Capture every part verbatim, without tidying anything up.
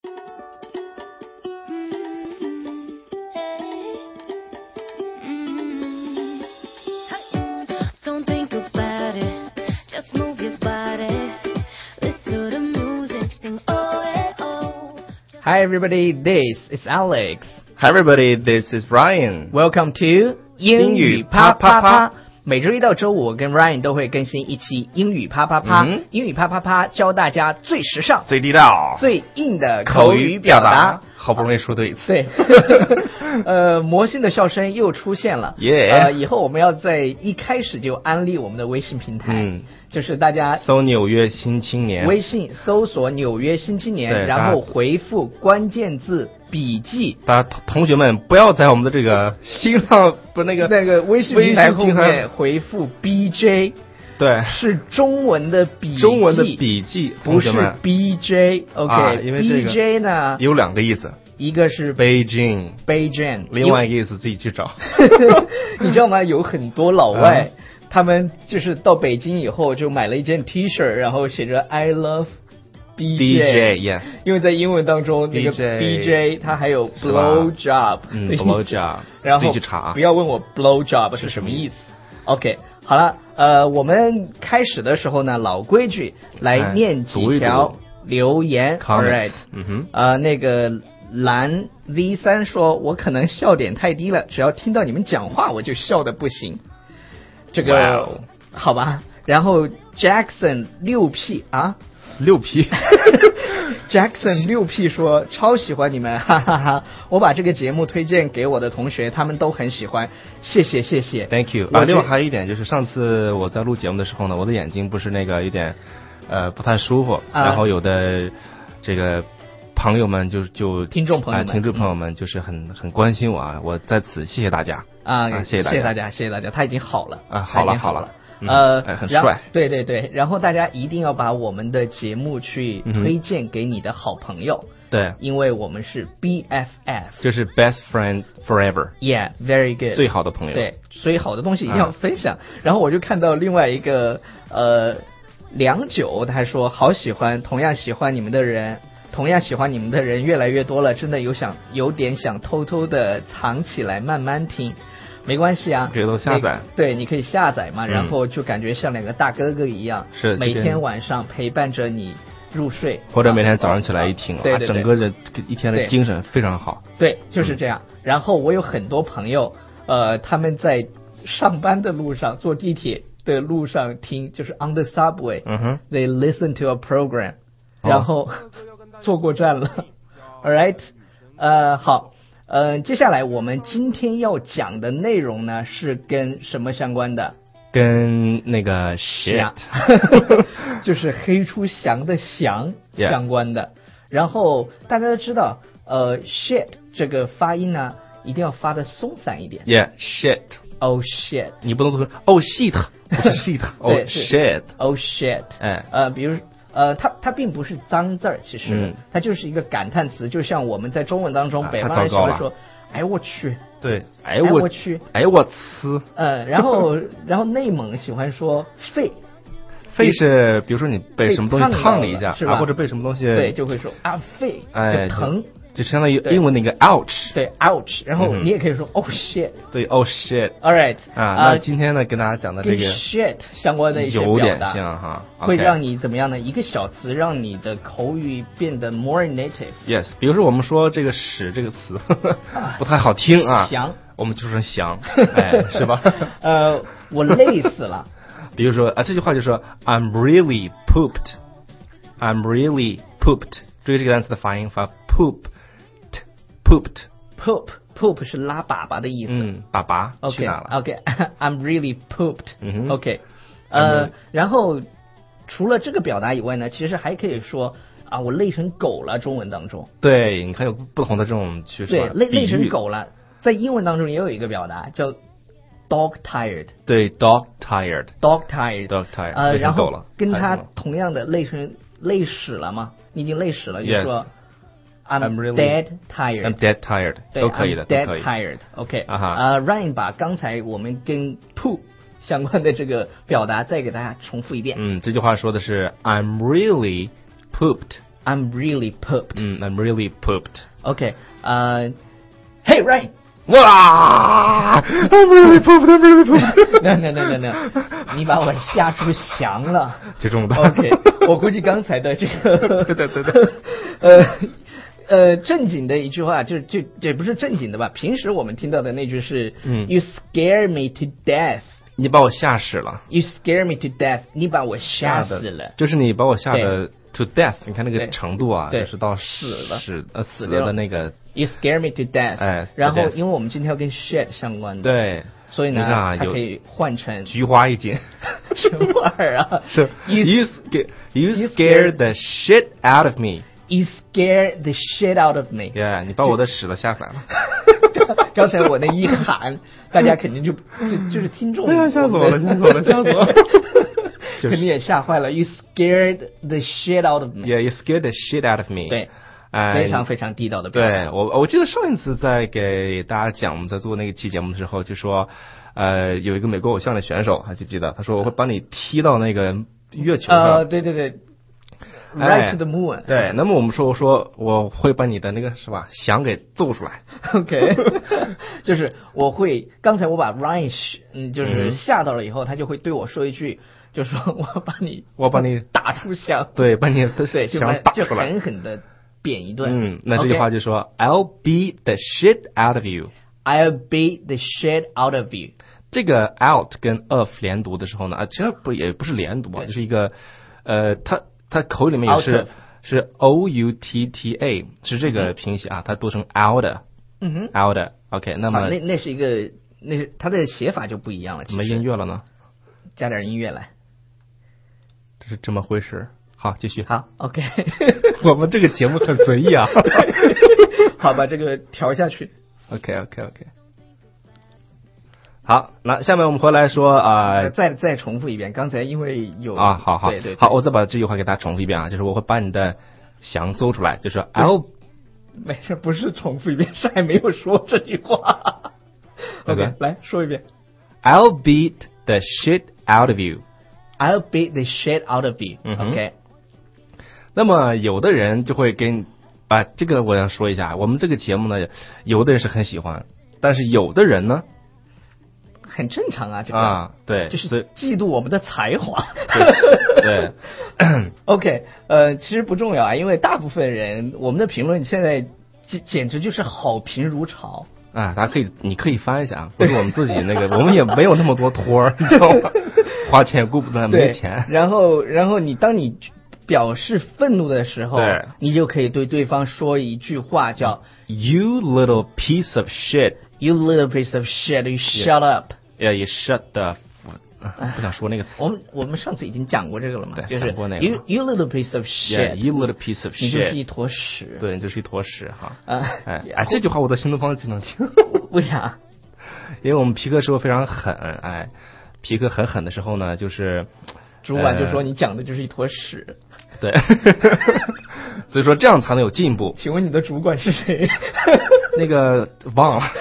Hi everybody, this is Alex. Hi everybody, this is Ryan. Welcome to 英语啪啪啪。每周一到周五，我跟 Ryan 都会更新一期英语啪啪啪。嗯、英语啪啪啪教大家最时尚、 最地道、 最硬的口语表达。 好不容易说对一次。 对，呃，魔性的笑声又出现了。 耶、 yeah. 呃，以后我们要在一开始就安利我们的微信平台，嗯，就是大家搜纽约新青年， 微信搜索纽约新青年，然后回复关键字笔记。 大家同学们不要在我们的这个新浪不那个那个微信平台后面回复 B J。 对， 是中文的笔记， 中文的笔记， 不是 B J。OK，、啊、因为这个 B J 呢有两个意思， 一个是 Beijing， Beijing， 另外一个意思自己去找。 你知道吗？有很多老外、嗯，他们就是到北京以后就买了一件 T 恤，然后写着 I love B J，Yes， 因为在英文当中那个 B J 它还有 blow job， 嗯 blow job， 然后自己去查， 不要问我 blow job 是什么意思。OK， 好了，呃，我们开始的时候呢，老规矩，来念几条留言。 All right， 嗯哼， 呃，那个蓝 V 三说，我可能笑点太低了，只要听到你们讲话，我就笑得不行。这个、wow. 好吧。然后 Jackson 六 P 啊。 六 P Jackson 六 P 说超喜欢你们，哈哈哈！我把这个节目推荐给我的同学，他们都很喜欢，谢谢谢谢 ，Thank you。啊，另外还有一点就是上次我在录节目的时候呢，我的眼睛不是那个有点呃不太舒服，啊、然后有的这个朋友们就就听众朋友们、 呃、听众朋友们就是很很关心我啊，我在此谢谢大家啊， 啊谢谢大家， 谢谢大家，谢谢大家，他已经好了啊，好了好了。 呃、 嗯，很帅， 对对对，然后大家一定要把我们的节目去推荐给你的好朋友， 嗯、对， 因为我们是 B F F， 就是 Best Friend Forever，Yeah， very good， 最好的朋友， 对，所以好的东西一定要分享。嗯、然后我就看到另外一个呃良久，他说好喜欢，同样喜欢你们的人。同样喜欢你们的人越来越多了，真的有想有点想偷偷的藏起来慢慢听。没关系啊， 可以都下载。 对，你可以下载嘛、嗯，然后就感觉像两个大哥哥一样， 是每天晚上陪伴着你入睡， 或者每天早上起来一听，啊， 对对对， 整个人一天的精神非常好。 对，就是这样。嗯、然后我有很多朋友，呃，他们在上班的路上、坐地铁的路上听，就是 on the subway， 嗯哼 ，they listen to a program，、哦、然后坐过站了 ，all right， 呃，好。呃，接下来我们今天要讲的内容呢，是跟什么相关的？ 跟那个 shit， 就是黑出翔的翔相关的。Yeah. 然后大家都知道，呃 ，shit 这个发音呢，一定要发的松散一点。 Yeah，shit。Oh shit， 你不能说 oh shit， 不是 shit，oh shit，oh shit。 哎， 呃，比如。呃，它它并不是脏字儿，其实、嗯、它就是一个感叹词，就像我们在中文当中，啊、北方人喜欢说，哎我去， 对， 哎我, 我去， 哎我呲， 呃，然后然后内蒙喜欢说肺， 肺是比如说你被什么东西烫了一下， 是吧？ 啊、或者被什么东西， 对，就会说啊肺， 哎， 就疼。 就相当于英文那个 ouch， 对 ouch， 然后你也可以说、嗯、oh shit， 对 oh shit，all right 啊，那今天呢跟大家讲的这个 shit 相关的一些有点像哈， 会让你怎么样呢？一个小词让你的口语变得 more native。Yes， 比如说我们说这个屎这个词呵呵不太好听啊， 翔， 我们就说翔，哎，是吧？ 呃，我累死了。 比如说啊，这句话就说 I'm really pooped，I'm really pooped， 注意这个单词的发音，发 poop。Pooped, poop, poop 是拉粑粑的意思。 嗯，粑粑 okay, 去哪了 ？OK, I'm really pooped. 嗯 OK， 呃，然后除了这个表达以外呢，其实还可以说啊，我累成狗了。中文当中， 对，你看有不同的这种去说， 对，累累成狗了。在英文当中也有一个表达叫 dog tired。 对 ，dog tired，dog tired，dog tired， 呃，然后跟它它同样的累成累死了嘛，你已经累死了，就说。 I'm, I'm really, dead tired. I'm dead tired. 都可以的， dead 都可以。 tired. OK。 啊哈。 呃 ，Ryan 把刚才我们跟 poo 相关的这个表达再给大家重复一遍。 嗯，这句话说的是 I'm really pooped. I'm really pooped. 嗯 I'm really pooped. OK， 呃、uh, Hey Ryan， 哇 I'm really pooped. I'm really pooped. no no no no no， 你把我吓出翔了。 就这么大。 OK， 我估计刚才的这个， 对对对对， 呃。呃，正经的一句话就是就也不是正经的吧？平时我们听到的那句是，嗯 ，You scare me to death。 你把我吓死了。 You scare me to death。你把我吓死了。 就是你把我吓得 to death。你看那个程度啊， 对， 就是到死了， 死呃死了的那个。 You scare me to death。 哎， 然后因为我们今天要跟 shit 相关的， 对， 所以呢，它可以换成菊花一紧。 什么玩意儿啊？ 是 You scare You scare the shit out of me。You scare the shit out of me. Yeah， 你把我的屎都吓出来了。 刚才我那一喊，大家肯定就就就是听众， 吓死我了，吓死我了，吓死我了， 肯定也吓坏了。You scared the shit out of me. Yeah, you scared the shit out of me. 对，非常非常地道的表达。 对，我我记得上一次在给大家讲我们在做那个期节目的时候，就说，呃，有一个美国偶像的选手，还记不记得？他说我会把你踢到那个月球上。 呃，对对对。Right to the moon。 对，那么我们说说我会把你的那个是吧翔给揍出来。 OK， 就是我会，刚才我把 Ryan 嗯就是吓到了以后，他就会对我说一句，就说我把你我把你打出翔， 对，把你的翔打出来， 就狠狠的扁一顿。 嗯，那这句话就说、okay. I'll beat the shit out of you. I'll beat the shit out of you。 这个 out 跟 of 连读的时候呢，啊，其实不也不是连读啊，就是一个呃，它。它口里面也是是 O U T T A， 是这个拼写啊，它读成 out， 嗯哼 ，out， OK， 那么、 啊、那那是一个，那是它的写法就不一样了。 怎么音乐了呢？ 加点音乐来， 这是这么回事。好，继续。 好 ，OK， 我们这个节目很随意啊。 好，把这个调下去。 OK，OK，OK、okay, okay, okay。好，那下面我们回来说啊、呃， 再再重复一遍。刚才因为有啊，好好对 对, 对， 好，我再把这句话给大家重复一遍啊，就是我会把你的翔揍出来，就是 I'll， 没事，不是重复一遍，是还没有说这句话。OK，, okay. 来说一遍 ，I'll beat the shit out of you. I'll beat the shit out of you. OK，、 嗯、那么有的人就会跟啊，这个我要说一下，我们这个节目呢，有的人是很喜欢，但是有的人呢。 很正常啊，这个啊，对， 就是嫉妒我们的才华。 对, 对，OK， 呃，其实不重要啊，因为大部分人我们的评论现在简简直就是好评如潮啊，大家可以，你可以翻一下啊，不是我们自己那个，我们也没有那么多托儿，你知道吗？花钱顾不得没钱。 然后，然后你当你表示愤怒的时候，你就可以对对方说一句话，叫 "You little piece of shit." You little piece of shit, you shut up. Yeah, you shut the. 不想说那个词。 我们我们上次已经讲过这个了嘛？ 对， 就是 you you little piece of shit. Yeah, you little piece of shit. 你就是一坨屎。 对，你就是一坨屎哈。 啊， 哎哎，这句话我在新东方经常听。 为啥？ 因为我们皮克说非常狠，哎，皮克很狠的时候呢，就是主管就说你讲的就是一坨屎。 对，所以说这样才能有进步。 请问你的主管是谁？ 那个忘了，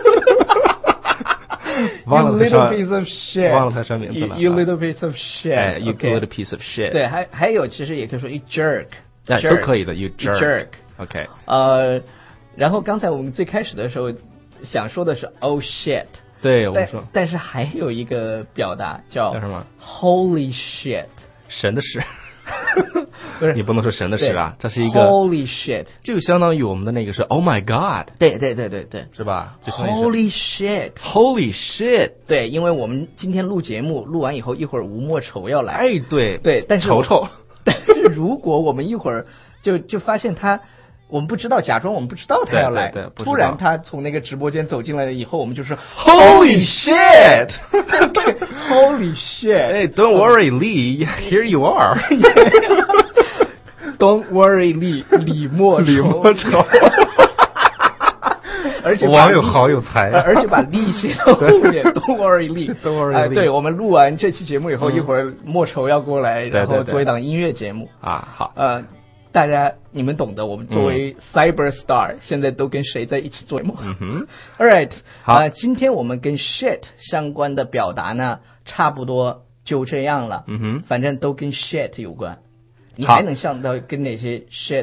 忘了 You little piece of shit， 忘了他什么名字了。 You little piece of shit， 哎 ，You little piece of shit。 对，还还有其实也可以说 You jerk， 哎，都可以的 ，You jerk。OK， 呃，然后刚才我们最开始的时候想说的是 Oh shit。 对，我们说， 但是还有一个表达叫叫什么 ？Holy shit， 神的事。 不是， 你不能说神的事啊，这是一个 Holy shit， 就相当于我们的那个是 Oh my God， 对对对对对， 是吧 ？Holy shit，Holy shit， 对，因为我们今天录节目，录完以后一会儿吴莫愁要来， 哎，对对，但是愁愁， 但是如果我们一会儿就就发现他。我们不知道，假装我们不知道他要来， 对对对， 突然他从那个直播间走进来了以后，我们就是 Holy shit， 对 ，Holy shit， 哎 ，Don't worry Lee， here you are，Don't worry Lee， 李莫李莫愁， 而且网友好有才， 而且把力写到后面 ，Don't worry Lee，Don't worry Lee， 对，我们录完这期节目以后，一会儿莫愁要过来，然后做一档音乐节目啊，好， 呃。大家你们懂得，我们作为 Cyber Star，、嗯、现在都跟谁在一起做节目？ 嗯哼 ，All right， 好、 呃，今天我们跟 shit 相关的表达呢，差不多就这样了。 嗯哼， 反正都跟 shit 有关。 你还能想到跟哪些 shit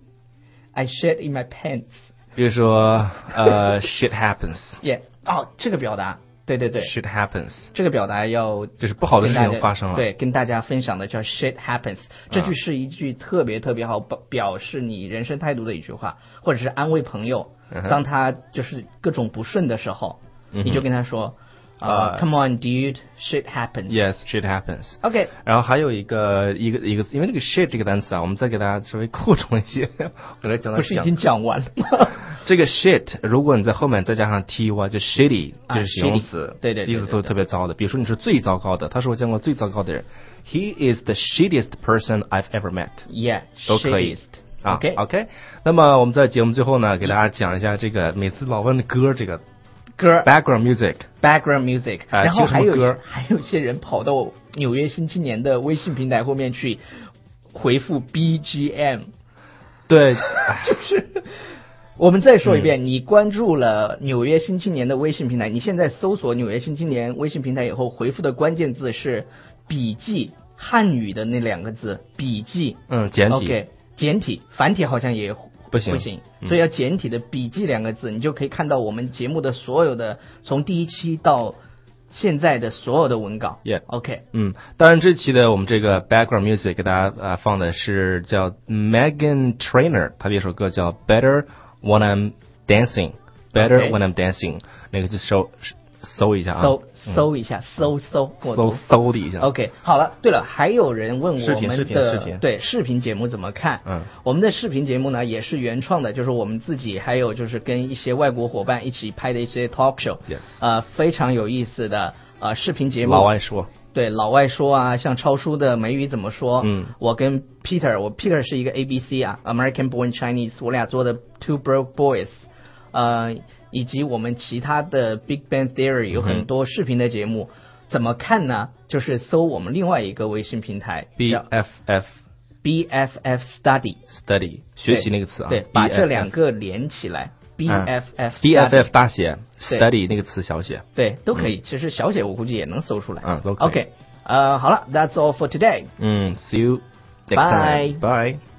I shit in my pants 比如说呃 shit happens yeah 哦这个表达对对对 shit happens 这个表达要就是不好的事情发生了， 对，跟大家分享的叫 shit happens 这句是一句特别特别好表示你人生态度的一句话，或者是安慰朋友、uh-huh. 当他就是各种不顺的时候、uh-huh. 你就跟他说Uh, come on, dude, shit happens. Yes, shit happens. OK. 然后还有一个一个一个，因为这个 shit 这个单词啊，我们再给大家稍微扩充一些。我来讲到不是已经讲完了吗？ 这个 shit， 如果你在后面再加上 ty， 就 shitty， 就是形容词， 啊、对, 对, 对, 对, 对, 对， 意思都特别糟的。比如说你是最糟糕的，他是我见过最糟糕的人。He is the shittiest person I've ever met. Yeah, 都可以。 啊 OK OK。那么我们在节目最后呢，给大家讲一下这个每次老问的歌这个。 歌 background music background music、 啊、 然后还有歌还有些人跑到纽约新青年的微信平台后面去回复 B G M 对就是我们再说一遍、嗯、你关注了纽约新青年的微信平台，你现在搜索纽约新青年微信平台以后回复的关键字是笔记，汉语的那两个字笔记， 嗯简体 OK 简体繁体好像也不行不行，所以要简体的笔记两个字、嗯、你就可以看到我们节目的所有的从第一期到现在的所有的文稿 yeah. OK 嗯，当然这期的我们这个 background music 给大家、呃、放的是叫 Meghan Trainor 他的一首歌叫 Better When I'm Dancing Better、okay. When I'm Dancing 那个就搜搜一下啊， 搜搜一下、嗯、搜搜搜搜的一下 OK 好了，对了，还有人问我们的视频视频对视频节目怎么看， 嗯， 我们的视频节目呢也是原创的，就是我们自己还有就是跟一些外国伙伴一起拍的一些 talk show yes. 呃非常有意思的呃视频节目， 老外说对老外说啊，像超叔的美语怎么说， 嗯， 我跟 Peter 我 Peter 是一个 A B C 啊 American Born Chinese 我俩做的 Two Broke Boys 呃以及我们其他的 Big Bang Theory 有很多视频的节目、嗯、怎么看呢？就是搜我们另外一个微信平台 B F F B F F Study Study 学习那个词啊， 对，把这两个连起来 B F F、 嗯、B F F 大写 Study 那个词小写， 对，都可以、嗯、其实小写我估计也能搜出来， 嗯，都可以 OK 呃，好了 That's all for today 嗯 See you next time Bye Bye